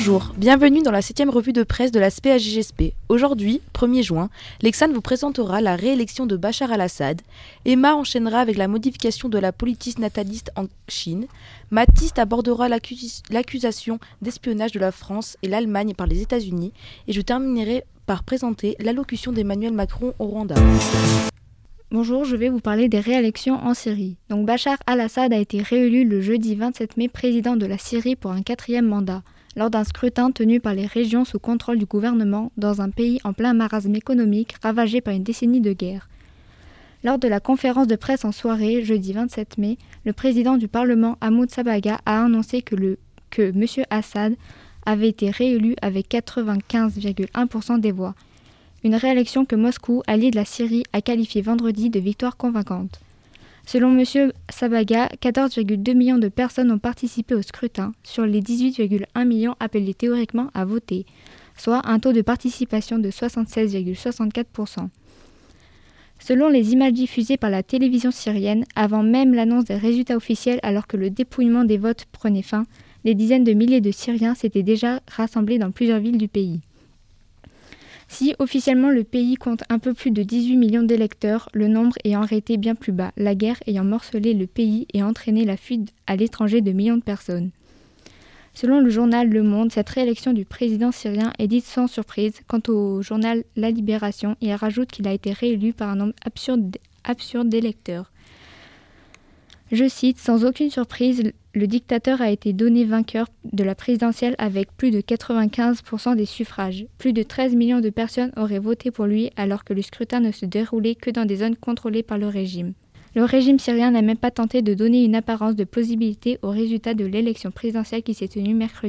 Bonjour, bienvenue dans la 7e revue de presse de la SPAJGSP. Aujourd'hui, 1er juin, Lexane vous présentera la réélection de Bachar al-Assad, Emma enchaînera avec la modification de la politique nataliste en Chine, Mathis abordera l'accusation d'espionnage de la France et l'Allemagne par les États-Unis, et je terminerai par présenter l'allocution d'Emmanuel Macron au Rwanda. Bonjour, je vais vous parler des réélections en Syrie. Donc Bachar al-Assad a été réélu le jeudi 27 mai président de la Syrie pour un 4e mandat, lors d'un scrutin tenu par les régions sous contrôle du gouvernement dans un pays en plein marasme économique ravagé par une décennie de guerre. Lors de la conférence de presse en soirée, jeudi 27 mai, le président du Parlement, Hamoud Sabaga, a annoncé que M. Assad avait été réélu avec 95,1% des voix. Une réélection que Moscou, allié de la Syrie, a qualifiée vendredi de victoire convaincante. Selon M. Sabaga, 14,2 millions de personnes ont participé au scrutin, sur les 18,1 millions appelés théoriquement à voter, soit un taux de participation de 76,64%. Selon les images diffusées par la télévision syrienne, avant même l'annonce des résultats officiels alors que le dépouillement des votes prenait fin, des dizaines de milliers de Syriens s'étaient déjà rassemblés dans plusieurs villes du pays. Si officiellement le pays compte un peu plus de 18 millions d'électeurs, le nombre est en réalité bien plus bas, la guerre ayant morcelé le pays et entraîné la fuite à l'étranger de millions de personnes. Selon le journal Le Monde, cette réélection du président syrien est dite sans surprise. Quant au journal La Libération, il rajoute qu'il a été réélu par un nombre absurde d'électeurs. Je cite, « Sans aucune surprise, le dictateur a été donné vainqueur de la présidentielle avec plus de 95% des suffrages. Plus de 13 millions de personnes auraient voté pour lui alors que le scrutin ne se déroulait que dans des zones contrôlées par le régime. Le régime syrien n'a même pas tenté de donner une apparence de plausibilité au résultat de l'élection présidentielle qui s'est tenue mercredi. »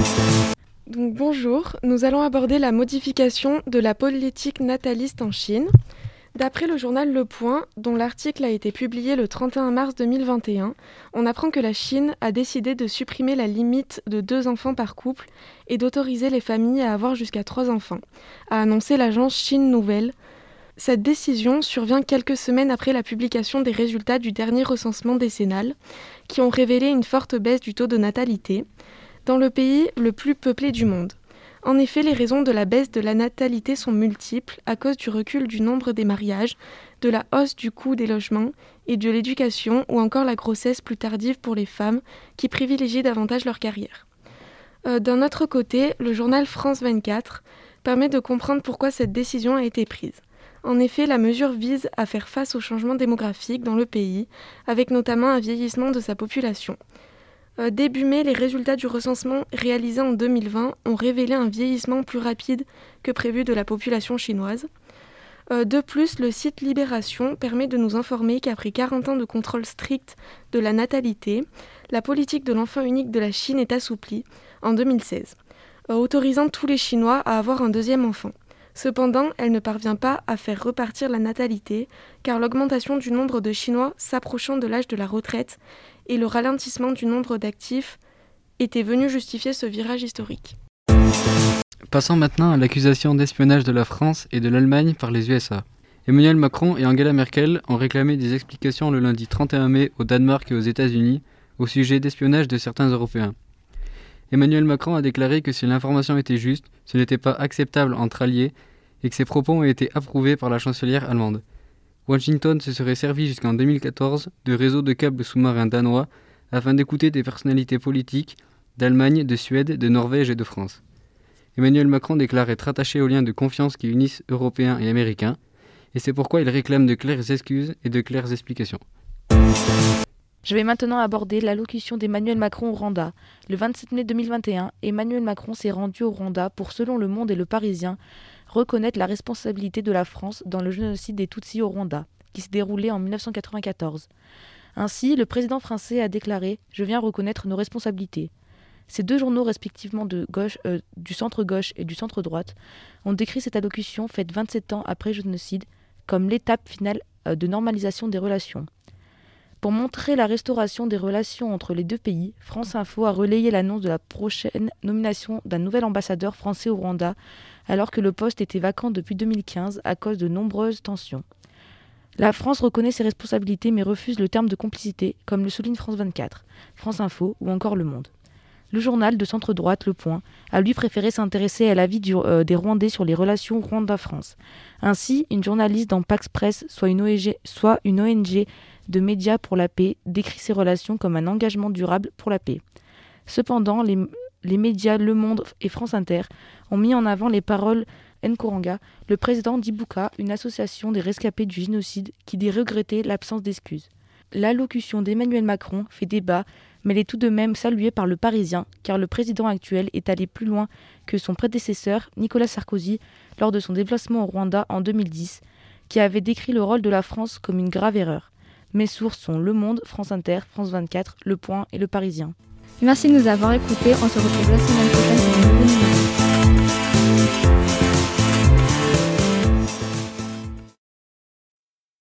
Donc bonjour, nous allons aborder la modification de la politique nataliste en Chine. D'après le journal Le Point, dont l'article a été publié le 31 mars 2021, on apprend que la Chine a décidé de supprimer la limite de 2 enfants par couple et d'autoriser les familles à avoir jusqu'à 3 enfants, a annoncé l'agence Chine Nouvelle. Cette décision survient quelques semaines après la publication des résultats du dernier recensement décennal, qui ont révélé une forte baisse du taux de natalité dans le pays le plus peuplé du monde. En effet, les raisons de la baisse de la natalité sont multiples à cause du recul du nombre des mariages, de la hausse du coût des logements et de l'éducation ou encore la grossesse plus tardive pour les femmes qui privilégient davantage leur carrière. D'un autre côté, le journal France 24 permet de comprendre pourquoi cette décision a été prise. En effet, la mesure vise à faire face au changement démographique dans le pays, avec notamment un vieillissement de sa population. Début mai, les résultats du recensement réalisé en 2020 ont révélé un vieillissement plus rapide que prévu de la population chinoise. De plus, le site Libération permet de nous informer qu'après 40 ans de contrôle strict de la natalité, la politique de l'enfant unique de la Chine est assouplie en 2016, autorisant tous les Chinois à avoir un 2e enfant. Cependant, elle ne parvient pas à faire repartir la natalité, car l'augmentation du nombre de Chinois s'approchant de l'âge de la retraite et le ralentissement du nombre d'actifs étaient venus justifier ce virage historique. Passons maintenant à l'accusation d'espionnage de la France et de l'Allemagne par les USA. Emmanuel Macron et Angela Merkel ont réclamé des explications le lundi 31 mai au Danemark et aux États-Unis au sujet d'espionnage de certains Européens. Emmanuel Macron a déclaré que si l'information était juste, ce n'était pas acceptable entre alliés et que ses propos ont été approuvés par la chancelière allemande. Washington se serait servi jusqu'en 2014 de réseaux de câbles sous-marins danois afin d'écouter des personnalités politiques d'Allemagne, de Suède, de Norvège et de France. Emmanuel Macron déclare être attaché aux liens de confiance qui unissent Européens et Américains, et c'est pourquoi il réclame de claires excuses et de claires explications. Je vais maintenant aborder l'allocution d'Emmanuel Macron au Rwanda. Le 27 mai 2021, Emmanuel Macron s'est rendu au Rwanda pour, selon Le Monde et Le Parisien, reconnaître la responsabilité de la France dans le génocide des Tutsis au Rwanda, qui s'est déroulé en 1994. Ainsi, le président français a déclaré « Je viens reconnaître nos responsabilités ». Ces 2 journaux respectivement du centre-gauche et du centre-droite ont décrit cette allocution faite 27 ans après le génocide comme l'étape finale de normalisation des relations. Pour montrer la restauration des relations entre les 2 pays, France Info a relayé l'annonce de la prochaine nomination d'un nouvel ambassadeur français au Rwanda, alors que le poste était vacant depuis 2015 à cause de nombreuses tensions. La France reconnaît ses responsabilités mais refuse le terme de complicité, comme le souligne France 24, France Info ou encore Le Monde. Le journal de centre-droite, Le Point, a lui préféré s'intéresser à l'avis des Rwandais sur les relations Rwanda-France. Ainsi, une journaliste dans Pax Press, soit une ONG de médias pour la paix, décrit ces relations comme un engagement durable pour la paix. Cependant, les médias Le Monde et France Inter ont mis en avant les paroles Nkuranga, le président d'Ibuka, une association des rescapés du génocide, qui dit regretter l'absence d'excuses. L'allocution d'Emmanuel Macron fait débat, mais elle est tout de même saluée par le Parisien, car le président actuel est allé plus loin que son prédécesseur, Nicolas Sarkozy, lors de son déplacement au Rwanda en 2010, qui avait décrit le rôle de la France comme une grave erreur. Mes sources sont Le Monde, France Inter, France 24, Le Point et Le Parisien. Merci de nous avoir écoutés. On se retrouve la semaine prochaine pour un nouveau numéro.